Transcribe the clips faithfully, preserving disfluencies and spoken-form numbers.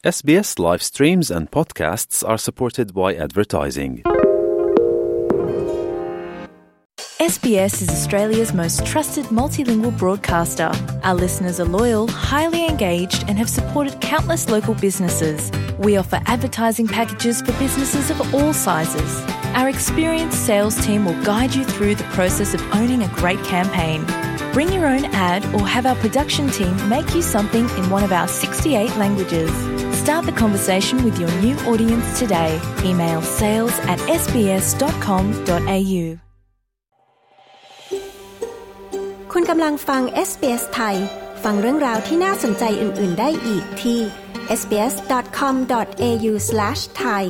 S B S live streams and podcasts are supported by advertising. S B S is Australia's most trusted multilingual broadcaster. Our listeners are loyal, highly engaged, and have supported countless local businesses. We offer advertising packages for businesses of all sizes. Our experienced sales team will guide you through the process of owning a great campaign. Bring your own ad or have our production team make you something in one of our sixty-eight languages. Start the conversation with your new audience today. Email sales at s b s dot com dot a u คุณกำลังฟัง เอส บี เอส ไทยฟังเรื่องราวที่น่าสนใจอื่นๆได้อีกที่ เอส บี เอส ดอท คอม ดอท เอ ยู สแลช ไทย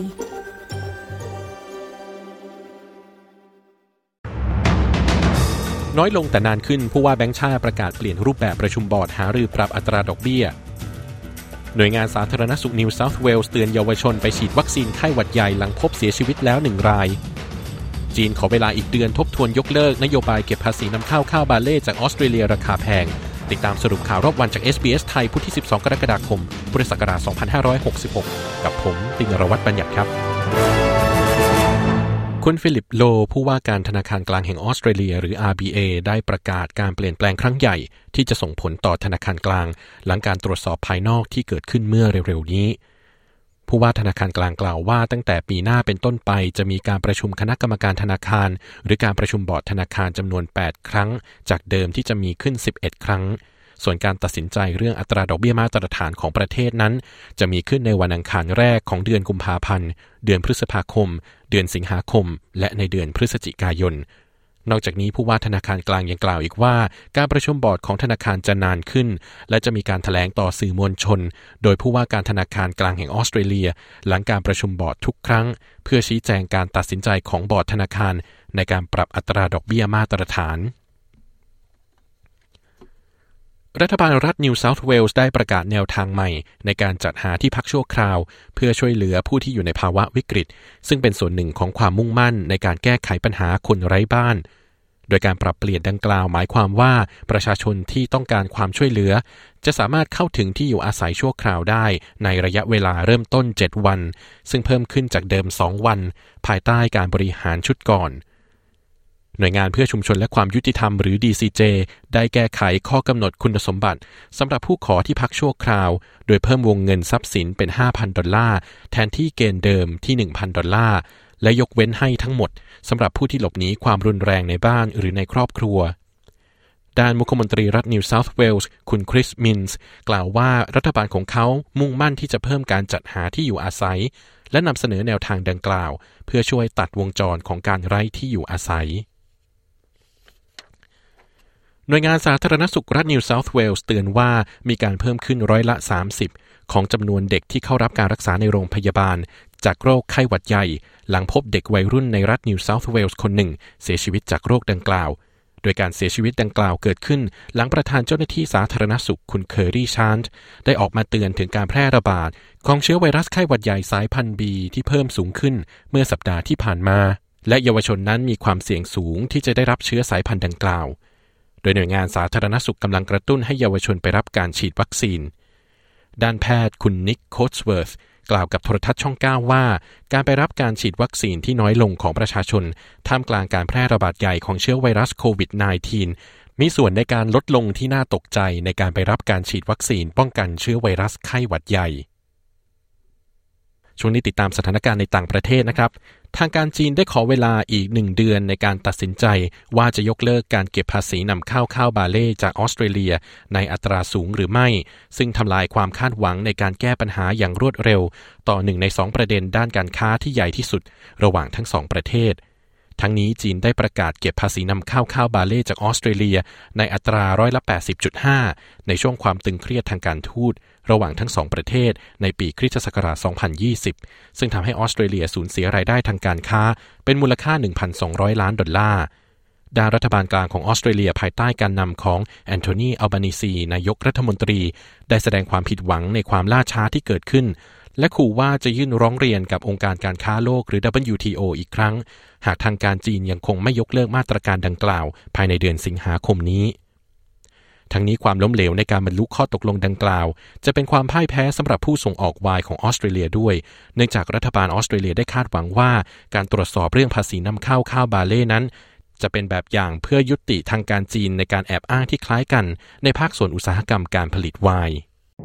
น้อยลงแต่นานขึ้นผู้ว่าแบงก์ชาติประกาศเปลี่ยนรูปแบบประชุมบอร์ดหารือปรับอัตราดอกเบี้ยหน่วยงานสาธารณสุขนิวเซาท์เวลส์เตือนเยาวชนไปฉีดวัคซีนไข้หวัดใหญ่หลังพบเสียชีวิตแล้วหนึ่งรายจีนขอเวลาอีกเดือนทบทวนยกเลิกนโยบายเก็บภาษีนำเข้าข้าวบาเล่จากออสเตรเลียราคาแพงติดตามสรุปข่าวรอบวันจาก เอส บี เอส ไทยพุธที่สิบสองกรกฎาคมพุทธศักราชสองพันห้าร้อยหกสิบหกกับผมตินรวัฒน์บัญญัติครับคุณฟิลิปโลผู้ว่าการธนาคารกลางแห่งออสเตรเลียหรือ อาร์ บี เอ ได้ประกาศการเปลี่ยนแปลงครั้งใหญ่ที่จะส่งผลต่อธนาคารกลางหลังการตรวจสอบภายนอกที่เกิดขึ้นเมื่อเร็วๆนี้ผู้ว่าธนาคารกลางกล่าวว่าตั้งแต่ปีหน้าเป็นต้นไปจะมีการประชุมคณะกรรมการธนาคารหรือการประชุมบอร์ดธนาคารจำนวนแปดครั้งจากเดิมที่จะมีขึ้นสิบเอ็ดครั้งส่วนการตัดสินใจเรื่องอัตราดอกเบี้ยมาตรฐานของประเทศนั้นจะมีขึ้นในวันอังคารแรกของเดือนกุมภาพันธ์เดือนพฤษภาคมเดือนสิงหาคมและในเดือนพฤศจิกายนนอกจากนี้ผู้ว่าธนาคารกลางยังกล่าวอีกว่าการประชุมบอร์ดของธนาคารจะนานขึ้นและจะมีการแถลงต่อสื่อมวลชนโดยผู้ว่าการธนาคารกลางแห่งออสเตรเลียหลังการประชุมบอร์ดทุกครั้งเพื่อชี้แจงการตัดสินใจของบอร์ดธนาคารในการปรับอัตราดอกเบี้ยมาตรฐานรัฐบาลรัฐนิวเซาท์เวลส์ได้ประกาศแนวทางใหม่ในการจัดหาที่พักชั่วคราวเพื่อช่วยเหลือผู้ที่อยู่ในภาวะวิกฤตซึ่งเป็นส่วนหนึ่งของความมุ่งมั่นในการแก้ไขปัญหาคนไร้บ้านโดยการปรับเปลี่ยนดังกล่าวหมายความว่าประชาชนที่ต้องการความช่วยเหลือจะสามารถเข้าถึงที่อยู่อาศัยชั่วคราวได้ในระยะเวลาเริ่มต้นเจ็ดวันซึ่งเพิ่มขึ้นจากเดิมสองวันภายใต้การบริหารชุดก่อนหน่วยงานเพื่อชุมชนและความยุติธรรมหรือ ดี ซี เจ ได้แก้ไขข้อกำหนดคุณสมบัติสำหรับผู้ขอที่พักชั่วคราวโดยเพิ่มวงเงินทรัพย์สินเป็น ห้าพัน ดอลลาร์แทนที่เกณฑ์เดิมที่ หนึ่งพัน ดอลลาร์และยกเว้นให้ทั้งหมดสำหรับผู้ที่หลบหนีความรุนแรงในบ้านหรือในครอบครัวด้านมุขมนตรีรัฐนิวเซาท์เวลส์คุณคริสมินส์กล่าวว่ารัฐบาลของเขามุ่งมั่นที่จะเพิ่มการจัดหาที่อยู่อาศัยและนำเสนอแนวทางดังกล่าวเพื่อช่วยตัดวงจรของการไร้ที่อยู่อาศัยหน่วยงานสาธารณสุขรัฐนิวเซาท์เวลส์เตือนว่ามีการเพิ่มขึ้นร้อยละสามสิบของจำนวนเด็กที่เข้ารับการรักษาในโรงพยาบาลจากโรคไข้หวัดใหญ่หลังพบเด็กวัยรุ่นในรัฐนิวเซาท์เวลส์คนหนึ่งเสียชีวิตจากโรคดังกล่าวโดยการเสียชีวิตดังกล่าวเกิดขึ้นหลังประธานเจ้าหน้าที่สาธารณสุขคุณเคอรี่ชานต์ได้ออกมาเตือนถึงการแพร่ระบาดของเชื้อไวรัสไข้หวัดใหญ่สายพันธุ์ B ที่เพิ่มสูงขึ้นเมื่อสัปดาห์ที่ผ่านมาและเยาวชนนั้นมีความเสี่ยงสูงที่จะได้รับเชื้อสายพันธุ์ดังกล่าวโดยหน่วยงานสาธารณสุขกำลังกระตุ้นให้เยาวชนไปรับการฉีดวัคซีนด้านแพทย์คุณนิกโคชเวิร์ธกล่าวกับโทรทัศน์ช่องเก้าว่าการไปรับการฉีดวัคซีนที่น้อยลงของประชาชนท่ามกลางการแพร่ระบาดใหญ่ของเชื้อไวรัสโควิด สิบเก้า มีส่วนในการลดลงที่น่าตกใจในการไปรับการฉีดวัคซีนป้องกันเชื้อไวรัสไข้หวัดใหญ่ช่วงนี้ติดตามสถานการณ์ในต่างประเทศนะครับทางการจีนได้ขอเวลาอีกหนึ่งเดือนในการตัดสินใจว่าจะยกเลิกการเก็บภาษีนำเข้าข้าวบาเล่จากออสเตรเลียในอัตราสูงหรือไม่ซึ่งทำลายความคาดหวังในการแก้ปัญหาอย่างรวดเร็วต่อหนึ่งในสองประเด็นด้านการค้าที่ใหญ่ที่สุดระหว่างทั้งสองประเทศทั้งนี้จีนได้ประกาศเก็บภาษีนำเข้าข้าวบาเล่จากออสเตรเลียในอัตราร้อยละ แปดสิบจุดห้า ในช่วงความตึงเครียดทางการทูตระหว่างทั้งสองประเทศในปีคริสตศักราชสองพันยี่สิบซึ่งทำให้ออสเตรเลียสูญเสียรายได้ทางการค้าเป็นมูลค่า หนึ่งพันสองร้อย ล้านดอลลาร์ด้านรัฐบาลกลางของออสเตรเลียภายใต้การนำของแอนโทนี อัลบานีซีนายกรัฐมนตรีได้แสดงความผิดหวังในความล่าช้าที่เกิดขึ้นและขู่ว่าจะยื่นร้องเรียนกับองค์การการค้าโลกหรือ ดับเบิลยู ที โอ อีกครั้งหากทางการจีนยังคงไม่ยกเลิกมาตรการดังกล่าวภายในเดือนสิงหาคมนี้ทั้งนี้ความล้มเหลวในการบรรลุข้อตกลงดังกล่าวจะเป็นความพ่ายแพ้สำหรับผู้ส่งออกไวน์ของออสเตรเลียด้วยเนื่องจากรัฐบาลออสเตรเลียได้คาดหวังว่าการตรวจสอบเรื่องภาษีนำเข้าข้าวบาเล่นั้นจะเป็นแบบอย่างเพื่อยุติทางการจีนในการแอบอ้างที่คล้ายกันในภาคส่วนอุตสาหกรรมการผลิตไวน์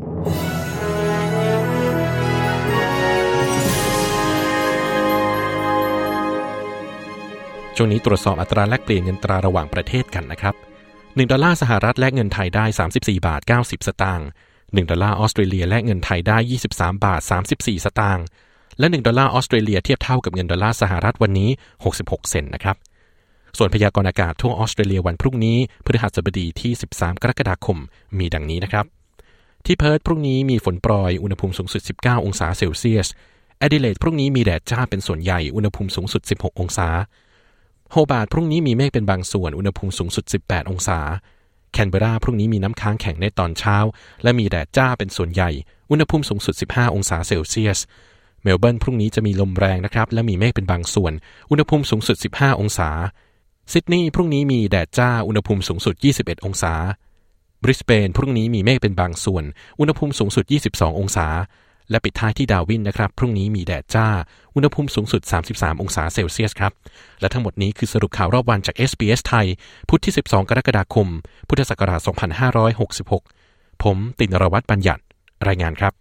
ช่วงนี้ตรวจสอบอัตราแลกเปลี่ยนเงินตราระหว่างประเทศกันนะครับหนึ่งดอลลาร์สหรัฐแลกเงินไทยได้สามสิบสี่บาทเก้าสิบสตางค์หนึ่งดอลลาร์ออสเตรเลียแลกเงินไทยได้ยี่สิบสามบาทสามสิบสี่สตางค์และหนึ่งดอลลาร์ออสเตรเลียเทียบเท่ากับเงินดอลลาร์สหรัฐวันนี้หกสิบหกเซนต์นะครับส่วนพยากรณ์อากาศทั่วออสเตรเลียวันพรุ่งนี้พฤหัสบดีที่สิบสามกรกฎาคมมีดังนี้นะครับที่เพิร์ธพรุ่งนี้มีฝนโปรยอุณหภูมิสูงสุดสิบเก้าองศาเซลเซียสแอดิเลดพรุ่งนี้มีแดดจ้าเป็นส่วนใหญ่อุณหภูมิสูงสุดสิบหกองศาโฮบาร์ตพรุ่งนี้มีเมฆเป็นบางส่วนอุณหภูมิสูงสุดสิบแปดองศาแคนเบราพรุ่งนี้มีน้ำค้างแข็งในตอนเช้าและมีแดดจ้าเป็นส่วนใหญ่อุณหภูมิสูงสุดสิบห้าองศาเซลเซียสเมลเบิร์นพรุ่งนี้จะมีลมแรงนะครับและมีเมฆเป็นบางส่วนอุณหภูมิสูงสุดสิบห้าองศาซิดนีย์พรุ่งนี้มีแดดจ้าอุณหภูมิสูงสุดยี่สิบเอ็ดองศาบริสเบนพรุ่งนี้มีเมฆเป็นบางส่วนอุณหภูมิสูงสุดยี่สิบสององศาและปิดท้ายที่ดาร์วินนะครับพรุ่งนี้มีแดดจ้าอุณหภูมิสูงสุดสามสิบสามองศาเซลเซียสครับและทั้งหมดนี้คือสรุปข่าวรอบวันจาก เอส บี เอส ไทยพุธที่สิบสองกรกฎาคมพุทธศักราชสองพันห้าร้อยหกสิบหกผมตินรวัฒน์บัญญัติรายงานครับ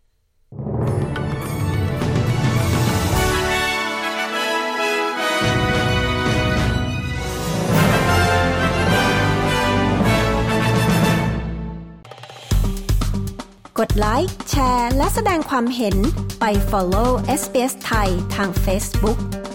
กดไลค์แชร์และแสดงความเห็นไป follow เอส บี เอส ไทยทาง Facebook